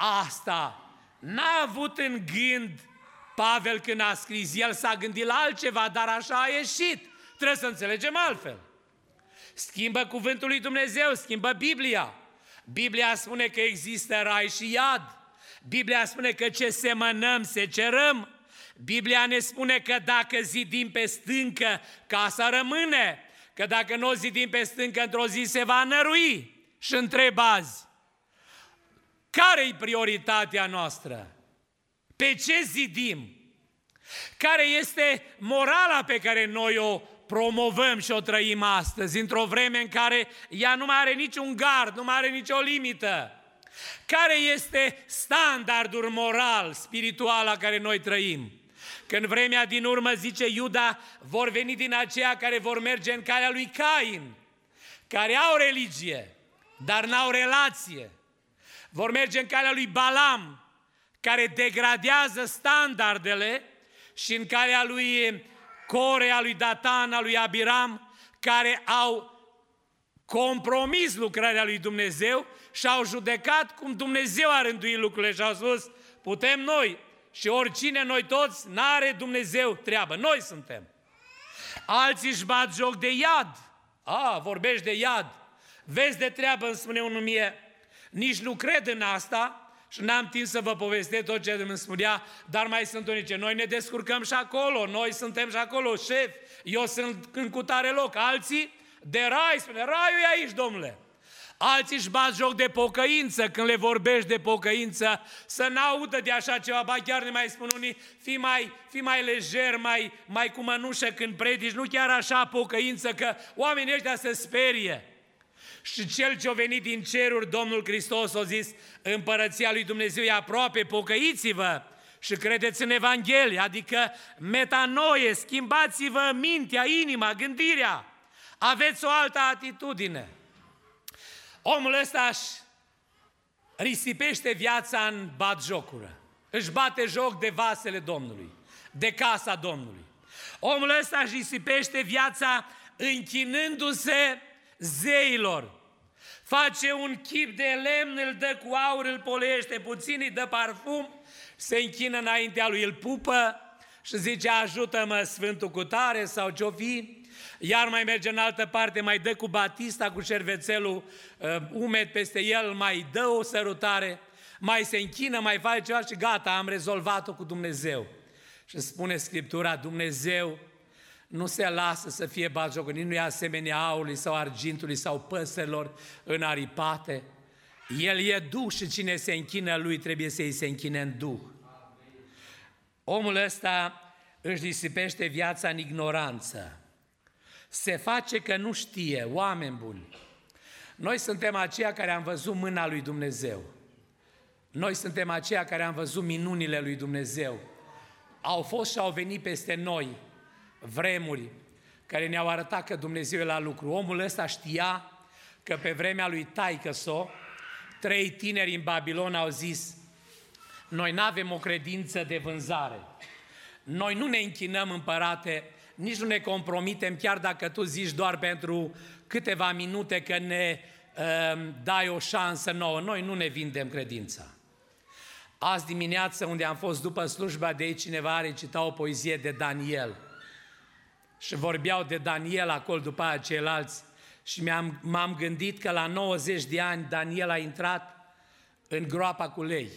asta n-a avut în gând Pavel când a scris, el s-a gândit la altceva, dar așa a ieșit. Trebuie să înțelegem altfel. Schimbă cuvântul lui Dumnezeu, schimbă Biblia. Biblia spune că există rai și iad. Biblia spune că ce semănăm, secerăm. Biblia ne spune că dacă zidim pe stâncă, casa rămâne. Că dacă nu o zidim pe stâncă, într-o zi se va nărui. Și întreb azi, care-i prioritatea noastră? Pe ce zidim? Care este morala pe care noi o promovăm și o trăim astăzi, într-o vreme în care ea nu mai are niciun gard, nu mai are nicio limită? Care este standardul moral, spiritual la care noi trăim? Că în vremea din urmă, zice Iuda, vor veni din aceia care vor merge în calea lui Cain, care au religie, dar n-au relație. Vor merge în calea lui Balam, care degradează standardele, și în calea lui Core, a lui Datan, a lui Abiram, care au compromis lucrarea lui Dumnezeu și au judecat cum Dumnezeu a rânduit lucrurile și au spus, putem noi și oricine, noi toți, n-are Dumnezeu treabă, noi suntem. Alții își bat joc de iad. Vorbești de iad. Vezi de treabă, îmi spune unul mie, nici nu cred în asta și n-am timp să vă povestesc tot ce îmi spunea, dar mai sunt unii ce noi ne descurcăm și acolo, noi suntem și acolo, șef, eu sunt în cutare loc. Alții de rai, spune, raiul e aici, domnule. Alții își bat joc de pocăință, când le vorbești de pocăință, să n-audă de așa ceva, ba chiar ne mai spun unii, fii mai lejer, mai cu mănușă când predici, nu chiar așa pocăință, că oamenii ăștia se sperie. Și cel ce a venit din ceruri, Domnul Hristos a zis, împărăția lui Dumnezeu e aproape, pocăiți-vă și credeți în Evanghelie, adică metanoie, schimbați-vă mintea, inima, gândirea, aveți o altă atitudine. Omul ăsta își risipește viața în batjocură, își bate joc de vasele Domnului, de casa Domnului. Omul ăsta își risipește viața închinându-se zeilor. Face un chip de lemn, îl dă cu aur, îl polește puțin, îi dă parfum, se închină înaintea lui, îl pupă și zice, ajută-mă Sfântul cutare sau ce-o fi. Iar mai merge în altă parte, mai dă cu batista, cu șervețelul umed peste el, mai dă o sărutare, mai se închină, mai face ceva și gata, am rezolvat-o cu Dumnezeu. Și spune Scriptura, Dumnezeu nu se lasă să fie batjocorit, nu e asemenea aurului sau argintului sau păsărilor înaripate. El e Duh și cine se închină lui trebuie să-i se închine în Duh. Omul ăsta își disipește viața în ignoranță. Se face că nu știe, oameni buni. Noi suntem aceia care am văzut mâna lui Dumnezeu. Noi suntem aceia care am văzut minunile lui Dumnezeu. Au fost și au venit peste noi vremuri care ne-au arătat că Dumnezeu e la lucru. Omul ăsta știa că pe vremea lui taică-so, 3 tineri în Babilon au zis, noi n-avem o credință de vânzare. Noi nu ne închinăm, împărate, nici nu ne compromitem, chiar dacă tu zici doar pentru câteva minute că ne dai o șansă nouă. Noi nu ne vindem credința. Azi dimineață, unde am fost după slujba de aici, cineva recita o poezie de Daniel. Și vorbeau de Daniel acolo după aia ceilalți. Și m-am gândit că la 90 de ani Daniel a intrat în groapa cu lei.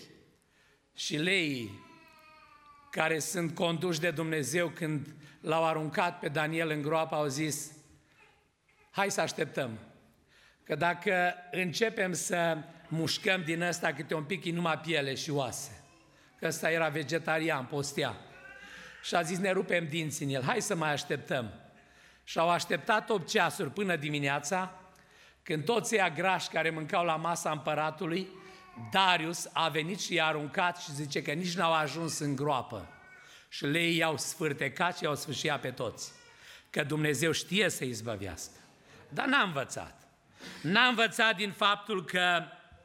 Și leii care sunt conduși de Dumnezeu, când l-au aruncat pe Daniel în groapă, au zis, hai să așteptăm, că dacă începem să mușcăm din ăsta câte un pic, e numai piele și oase, că ăsta era vegetarian, postea. Și a zis, ne rupem dinții în el, hai să mai așteptăm. Și au așteptat 8 ceasuri până dimineața, când toți ăia grași care mâncau la masa împăratului, Darius a venit și i-a aruncat și zice că nici n-au ajuns în groapă. Și leii i-au sfârtecat și i-au sfâșiat pe toți. Că Dumnezeu știe să izbăvească. Dar n-a învățat. N-a învățat din faptul că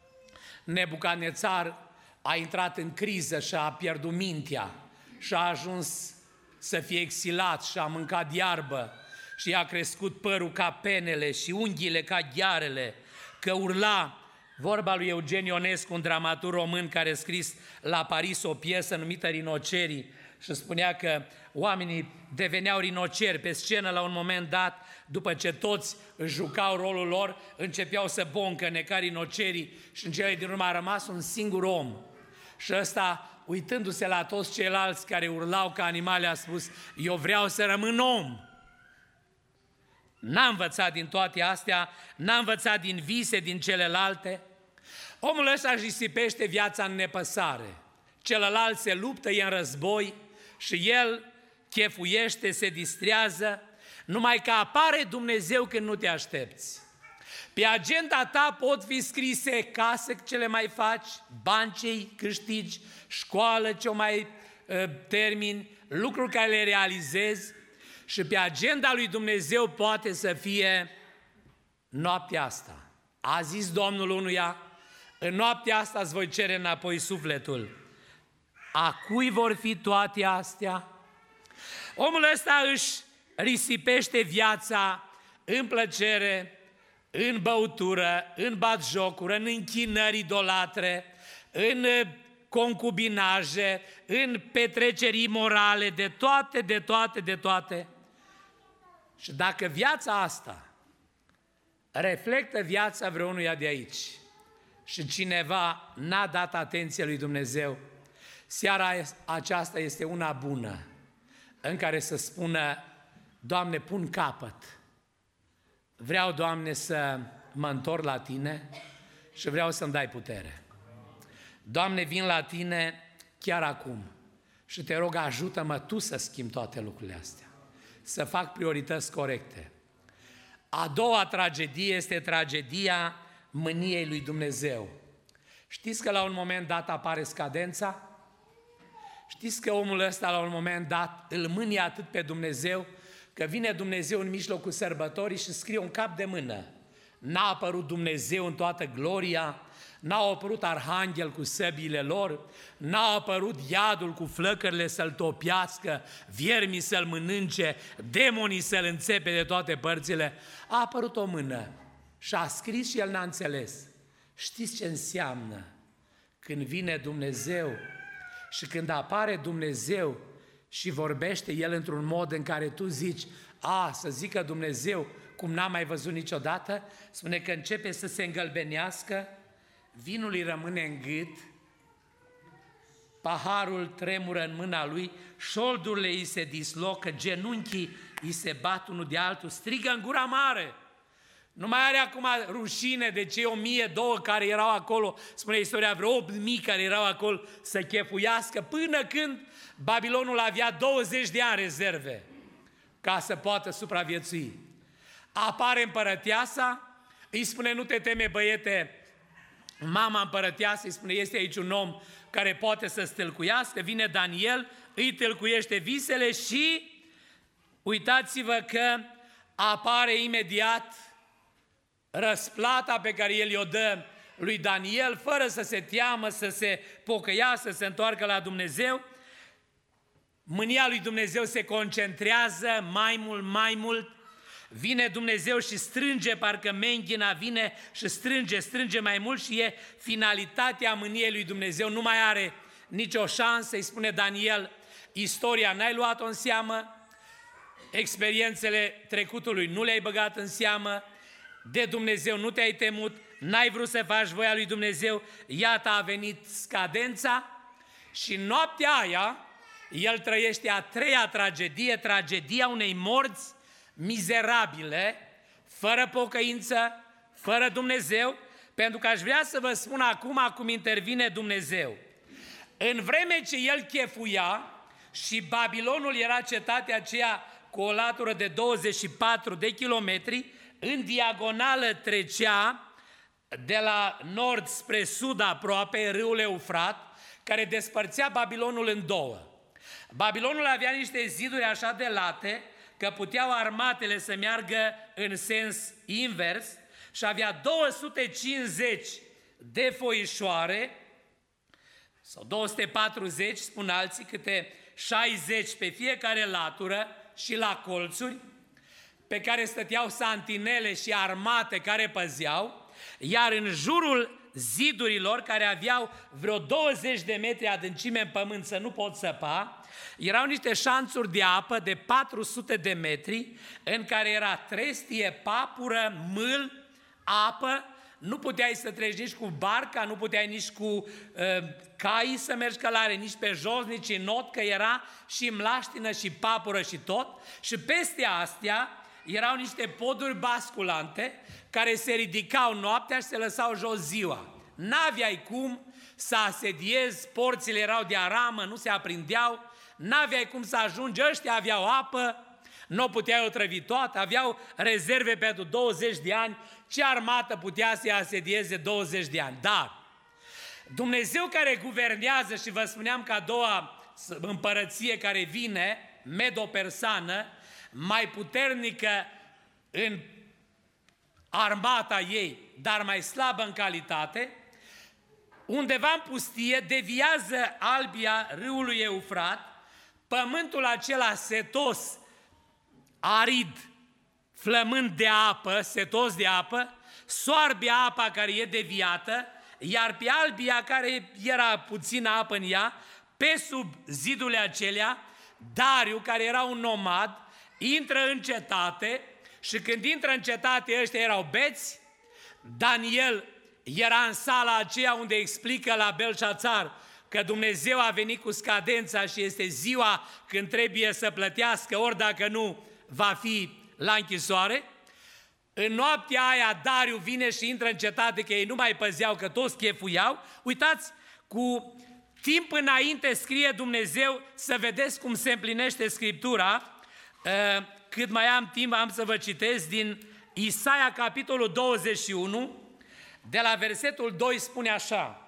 Nebucadnețar a intrat în criză și a pierdut mintea și a ajuns să fie exilat și a mâncat iarbă și i-a crescut părul ca penele și unghiile ca ghearele, că urla. Vorba lui Eugen Ionescu, un dramaturg român care a scris la Paris o piesă numită Rinocerii și spunea că oamenii deveneau rinoceri pe scenă la un moment dat, după ce toți își jucau rolul lor, începeau să boncăne ca rinocerii și în cele din urmă a rămas un singur om. Și ăsta, uitându-se la toți ceilalți care urlau ca animale, a spus, eu vreau să rămân om. N-a învățat din toate astea, n-a învățat din vise, din celelalte. Omul ăsta își risipește viața în nepăsare. Celălalt se luptă, e în război și el chefuiește, se distrează, numai că apare Dumnezeu când nu te aștepți. Pe agenda ta pot fi scrise case ce le mai faci, bani ce câștigi, școală ce o mai termini, lucruri care le realizezi. Și pe agenda lui Dumnezeu poate să fie noaptea asta. A zis Domnul unuia, în noaptea asta îți voi cere înapoi sufletul. A cui vor fi toate astea? Omul ăsta își risipește viața în plăcere, în băutură, în batjocură, în închinări idolatre, în concubinaje, în petreceri imorale, de toate. Și dacă viața asta reflectă viața vreunuia de aici și cineva n-a dat atenție lui Dumnezeu, seara aceasta este una bună în care să spună, Doamne, pun capăt. Vreau, Doamne, să mă întorc la Tine și vreau să-mi dai putere. Doamne, vin la Tine chiar acum și te rog, ajută-mă Tu să schimbi toate lucrurile astea, să fac priorități corecte. A doua tragedie este tragedia mâniei lui Dumnezeu. Știți că la un moment dat apare scadența? Știți că omul ăsta la un moment dat îl mânie atât pe Dumnezeu, că vine Dumnezeu în mijlocul sărbătorii și scrie un cap de mână. N-a apărut Dumnezeu în toată gloria, n-au apărut arhanghel cu săbiile lor, n-a apărut iadul cu flăcările să-l topiască, viermii să-l mănânce, demonii să-l înțepe de toate părțile. A apărut o mână și a scris și el n-a înțeles. Știți ce înseamnă când vine Dumnezeu și când apare Dumnezeu și vorbește El într-un mod în care tu zici, să zică Dumnezeu cum n-am mai văzut niciodată? Spune că începe să se îngălbenească, vinul îi rămâne în gât, paharul tremură în mâna lui, șoldurile îi se dislocă, genunchii îi se bat unul de altul, strigă în gura mare. Nu mai are acum rușine de cei 1000-2000 care erau acolo, spune istoria, vreo 8000 care erau acolo să chefuiască, până când Babilonul avea 20 de ani rezerve ca să poată supraviețui. Apare împărăteasa, îi spune, nu te teme băiete, mama împărăteasă, îi spune, este aici un om care poate să stâlcuiască, vine Daniel, îi tâlcuiește visele și uitați-vă că apare imediat răsplata pe care el i-o dă lui Daniel, fără să se teamă, să se pocăiască, să se întoarcă la Dumnezeu. Mânia lui Dumnezeu se concentrează mai mult, vine Dumnezeu și strânge, parcă menghina vine și strânge mai mult și e finalitatea mâniei lui Dumnezeu, nu mai are nicio șansă, îi spune Daniel, istoria n-ai luat-o în seamă, experiențele trecutului nu le-ai băgat în seamă, de Dumnezeu nu te-ai temut, n-ai vrut să faci voia lui Dumnezeu, iată a venit scadența și în noaptea aia el trăiește a treia tragedie, tragedia unei morți mizerabile, fără pocăință, fără Dumnezeu, pentru că aș vrea să vă spun acum cum intervine Dumnezeu. În vreme ce el chefuia și Babilonul era cetatea aceea cu o latură de 24 de kilometri, în diagonală trecea de la nord spre sud aproape râul Eufrat, care despărțea Babilonul în două. Babilonul avea niște ziduri așa de late că puteau armatele să meargă în sens invers și avea 250 de foișoare sau 240, spun alții, câte 60 pe fiecare latură și la colțuri, pe care stăteau santinele și armate care păzeau, iar în jurul zidurilor, care aveau vreo 20 de metri adâncime în pământ să nu pot săpa, erau niște șanțuri de apă de 400 de metri, în care era trestie, papură, mâl, apă, nu puteai să treci nici cu barca, nu puteai nici cu caii să mergi călare, nici pe jos, nici în not, că era și mlaștină și papură și tot, și peste astea erau niște poduri basculante care se ridicau noaptea și se lăsau jos ziua. N-aveai cum să asediezi, porțile erau de aramă, nu se aprindeau, n-aveai cum să ajungi, ăștia aveau apă, nu puteai otrăvi toată, aveau rezerve pentru 20 de ani, ce armată putea să-i asedieze 20 de ani? Dar Dumnezeu care guvernează, și vă spuneam că a doua împărăție care vine, medo-persană, mai puternică în armata ei, dar mai slabă în calitate, undeva în pustie deviază albia râului Eufrat, pământul acela setos, arid, flămând de apă, setos de apă, soarbe apa care e deviată, iar pe albia care era puțină apă în ea, pe sub zidurile acelea, Dariu, care era un nomad, intră în cetate și când intră în cetate ăștia erau beți, Daniel era în sala aceea unde explică la Belșațar că Dumnezeu a venit cu scadența și este ziua când trebuie să plătească, ori dacă nu, va fi la închisoare. În noaptea aia Dariu vine și intră în cetate, că ei nu mai păzeau, că toți chefuiau. Uitați, cu timp înainte scrie Dumnezeu, să vedeți cum se împlinește Scriptura. Cât mai am timp, am să vă citesc din Isaia, capitolul 21, de la versetul 2 spune așa: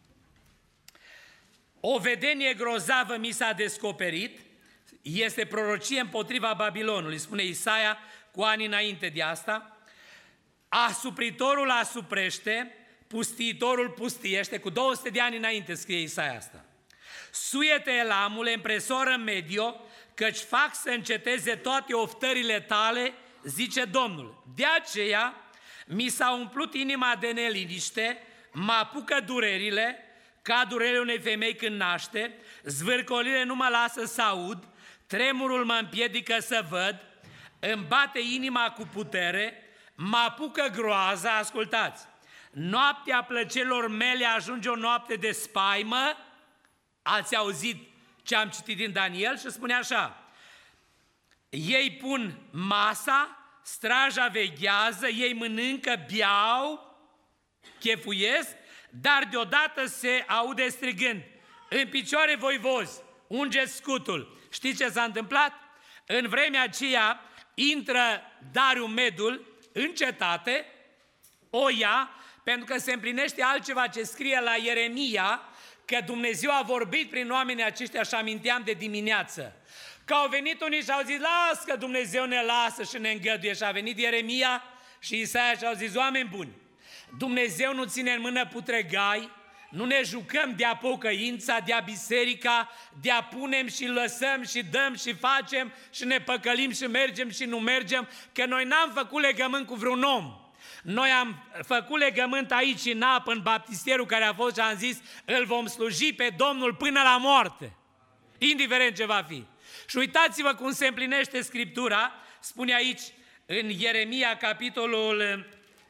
o vedenie grozavă mi s-a descoperit, este prorocie împotriva Babilonului, spune Isaia cu ani înainte de asta. Asupritorul asuprește, pustiitorul pustiește, cu 200 de ani înainte scrie Isaia asta. Suiete Elamule, împresoră Medio, căci fac să înceteze toate oftările tale, zice Domnul. De aceea mi s-a umplut inima de neliniște, mă apucă durerile, ca durerile unei femei când naște, zvârcolile nu mă lasă să aud, tremurul mă împiedică să văd, îmi bate inima cu putere, mă apucă groaza, ascultați, noaptea plăcerilor mele ajunge o noapte de spaimă. Ați auzit ce am citit din Daniel? Și spune așa: ei pun masa, straja veghează, ei mănâncă, beau, chefuiesc, dar deodată se aude strigând: în picioare voivozi, ungeți scutul. Știți ce s-a întâmplat? În vremea aceea intră Dariu Medul în cetate, o ia, pentru că se împlinește altceva ce scrie la Ieremia, că Dumnezeu a vorbit prin oamenii aceștia și aminteam de dimineață. Că au venit unii și au zis: las că Dumnezeu ne lasă și ne îngăduie. Și a venit Ieremia și Isaia și au zis: oameni buni, Dumnezeu nu ține în mână putregai, nu ne jucăm de-a pocăința, de-a biserica, de-a punem și lăsăm și dăm și facem și ne păcălim și mergem și nu mergem, că noi n-am făcut legământ cu vreun om. Noi am făcut legământ aici în apă, în baptisterul care a fost, și am zis: îl vom sluji pe Domnul până la moarte, indiferent ce va fi. Și uitați-vă cum se împlinește Scriptura, spune aici în Ieremia, capitolul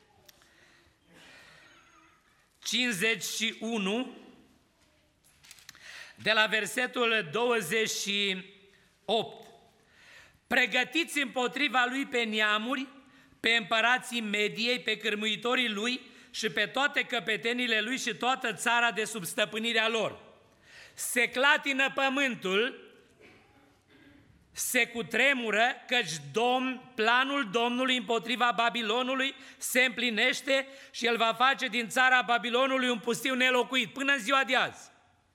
51, de la versetul 28. Pregătiți împotriva lui pe neamuri, pe împărații Mediei, pe cârmuitorii lui și pe toate căpetenile lui și toată țara de sub stăpânirea lor. Se clatină pământul, se cutremură, căci planul Domnului împotriva Babilonului se împlinește și el va face din țara Babilonului un pustiu nelocuit până în ziua de azi.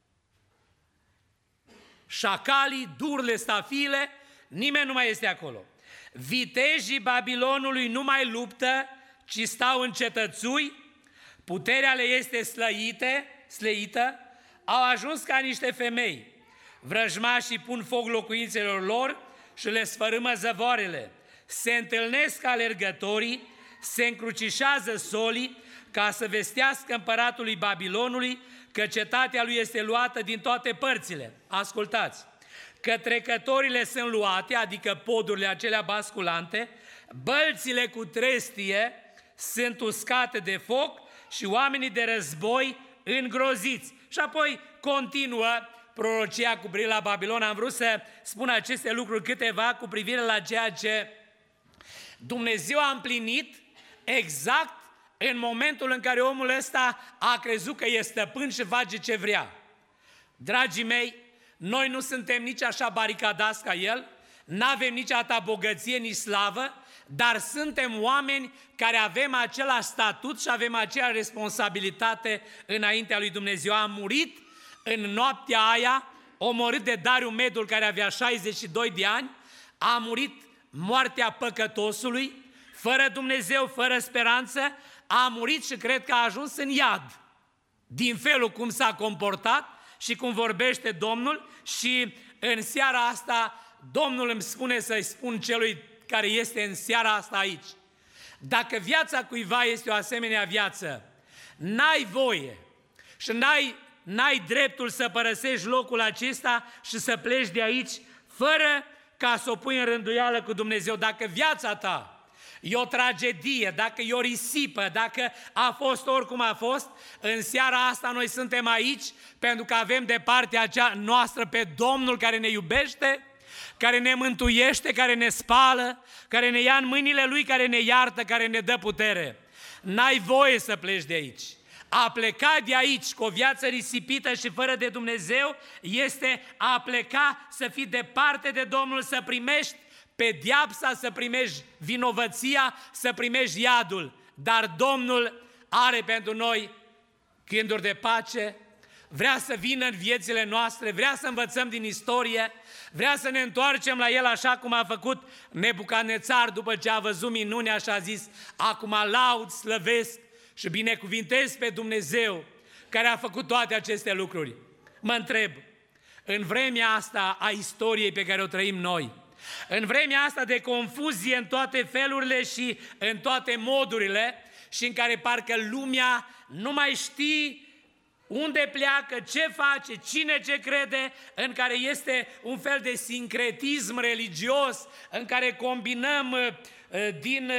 Șacalii, durle, stafile, nimeni nu mai este acolo. Vitejii Babilonului nu mai luptă, ci stau în cetățui, puterea le este slăită, au ajuns ca niște femei. Vrăjmașii pun foc locuințelor lor și le sfărâmă zăvoarele. Se întâlnesc alergătorii, se încrucișează solii ca să vestească împăratului Babilonului că cetatea lui este luată din toate părțile. Ascultați! Că trecătorile sunt luate, adică podurile acelea basculante, bălțile cu trestie sunt uscate de foc și oamenii de război îngroziți. Și apoi continuă prorocia cu privire la Babilon. Am vrut să spun aceste lucruri câteva cu privire la ceea ce Dumnezeu a împlinit exact în momentul în care omul ăsta a crezut că e stăpân și face ce vrea. Dragii mei, noi nu suntem nici așa baricadați ca el, n-avem nici atâta bogăție, nici slavă, dar suntem oameni care avem același statut și avem aceeași responsabilitate înaintea lui Dumnezeu. Am murit în noaptea aia, omorât de Dariu Medul, care avea 62 de ani, a murit moartea păcătosului, fără Dumnezeu, fără speranță, a murit și cred că a ajuns în iad, din felul cum s-a comportat și cum vorbește Domnul. Și în seara asta Domnul îmi spune să-i spun celui care este în seara asta aici: dacă viața cuiva este o asemenea viață, n-ai voie și n-ai dreptul să părăsești locul acesta și să pleci de aici fără ca să o pui în rânduială cu Dumnezeu. Dacă viața ta e o tragedie, dacă e o risipă, dacă a fost oricum a fost, în seara asta noi suntem aici pentru că avem de partea aceea noastră pe Domnul care ne iubește, care ne mântuiește, care ne spală, care ne ia în mâinile Lui, care ne iartă, care ne dă putere. N-ai voie să pleci de aici. A pleca de aici cu o viață risipită și fără de Dumnezeu este a pleca să fii departe de Domnul, să primești pedeapsa, să primești vinovăția, să primești iadul. Dar Domnul are pentru noi gânduri de pace, vrea să vină în viețile noastre, vrea să învățăm din istorie, vrea să ne întoarcem la El așa cum a făcut Nebucadnețar după ce a văzut minunea și a zis: acum laud, slăvesc și binecuvintez pe Dumnezeu care a făcut toate aceste lucruri. Mă întreb, în vremea asta a istoriei pe care o trăim noi, în vremea asta de confuzie în toate felurile și în toate modurile și în care parcă lumea nu mai știe unde pleacă, ce face, cine ce crede, în care este un fel de sincretism religios, în care combinăm din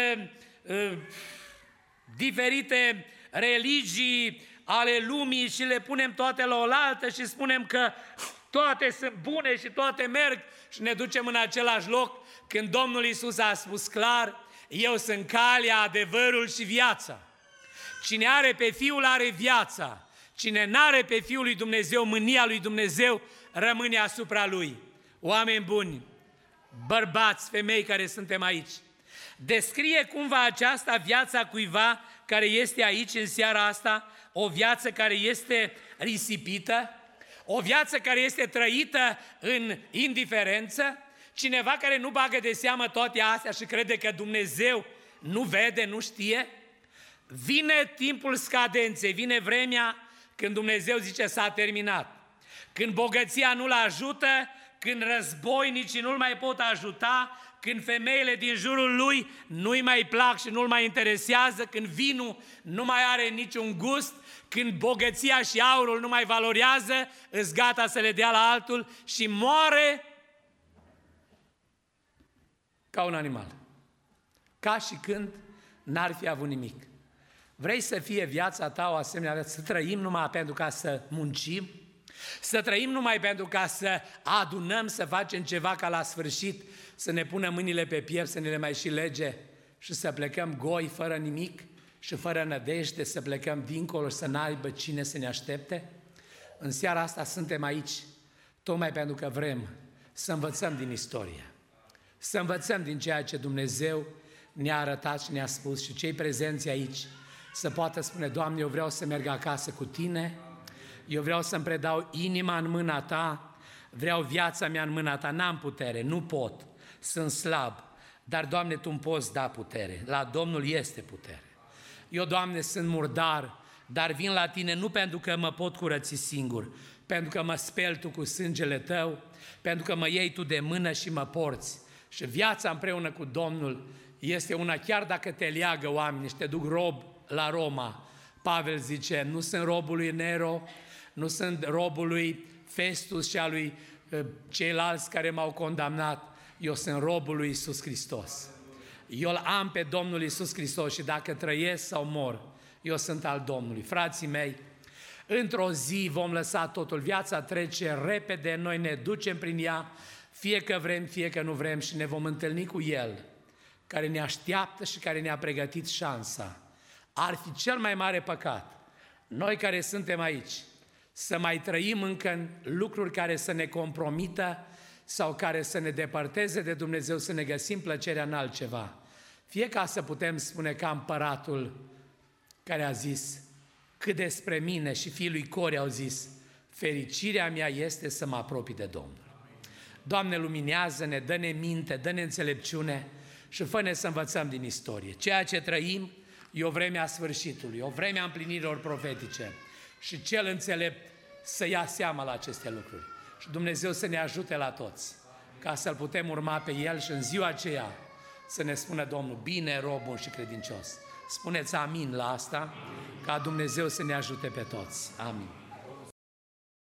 diferite religii ale lumii și le punem toate la oaltă și spunem că toate sunt bune și toate merg și ne ducem în același loc, când Domnul Iisus a spus clar: eu sunt calea, adevărul și viața. Cine are pe Fiul are viața. Cine n-are pe Fiul lui Dumnezeu, mânia lui Dumnezeu rămâne asupra lui. Oameni buni, bărbați, femei care suntem aici, descrie cumva aceasta viața cuiva care este aici în seara asta, o viață care este risipită, o viață care este trăită în indiferență, cineva care nu bagă de seamă toate astea și crede că Dumnezeu nu vede, nu știe. Vine timpul scadenței, vine vremea când Dumnezeu zice: s-a terminat. Când bogăția nu-l ajută, când războinicii nu-l mai pot ajuta, când femeile din jurul lui nu-i mai plac și nu-l mai interesează, când vinul nu mai are niciun gust, când bogăția și aurul nu mai valorează, îți gata să le dea la altul și moare ca un animal. Ca și când n-ar fi avut nimic. Vrei să fie viața ta o asemenea viață? Să trăim numai pentru ca să muncim? Să trăim numai pentru ca să adunăm, să facem ceva ca la sfârșit să ne punem mâinile pe piept, să ne le mai și lege și să plecăm goi, fără nimic și fără nădejde, să plecăm dincolo și să n-aibă cine să ne aștepte? În seara asta suntem aici tocmai pentru că vrem să învățăm din istorie, să învățăm din ceea ce Dumnezeu ne-a arătat și ne-a spus, și cei prezenți aici să poată spune: Doamne, eu vreau să merg acasă cu Tine, eu vreau să-mi predau inima în mâna Ta, vreau viața mea în mâna Ta, n-am putere, nu pot, sunt slab, dar Doamne, Tu îmi poți da putere, la Domnul este putere. Eu, Doamne, sunt murdar, dar vin la Tine nu pentru că mă pot curăți singur, pentru că mă speli Tu cu sângele Tău, pentru că mă iei Tu de mână și mă porți. Și viața împreună cu Domnul este una, chiar dacă te leagă oamenii și te duc rob la Roma. Pavel zice: nu sunt robul lui Nero, nu sunt robul lui Festus și a lui ceilalți care m-au condamnat, eu sunt robul lui Iisus Hristos. Eu îl am pe Domnul Iisus Hristos și dacă trăiesc sau mor, eu sunt al Domnului. Frații mei, într-o zi vom lăsa totul, viața trece repede, noi ne ducem prin ea, fie că vrem, fie că nu vrem, și ne vom întâlni cu El, care ne așteaptă și care ne-a pregătit șansa. Ar fi cel mai mare păcat, noi care suntem aici, să mai trăim încă în lucruri care să ne compromită sau care să ne depărteze de Dumnezeu, să ne găsim plăcerea în altceva. Fie ca să putem spune ca împăratul care a zis: cât despre mine, și fiii lui Core au zis: fericirea mea este să mă apropii de Domnul. Doamne, luminează-ne, dă-ne minte, dă-ne înțelepciune și fă-ne să învățăm din istorie. Ceea ce trăim e o vreme a sfârșitului, o vreme a împlinirilor profetice, și cel înțelept să ia seama la aceste lucruri. Și Dumnezeu să ne ajute la toți, ca să-L putem urma pe El și în ziua aceea să ne spună Domnul: bine, rob bun și credincios. Spuneți amin la asta, ca Dumnezeu să ne ajute pe toți. Amin.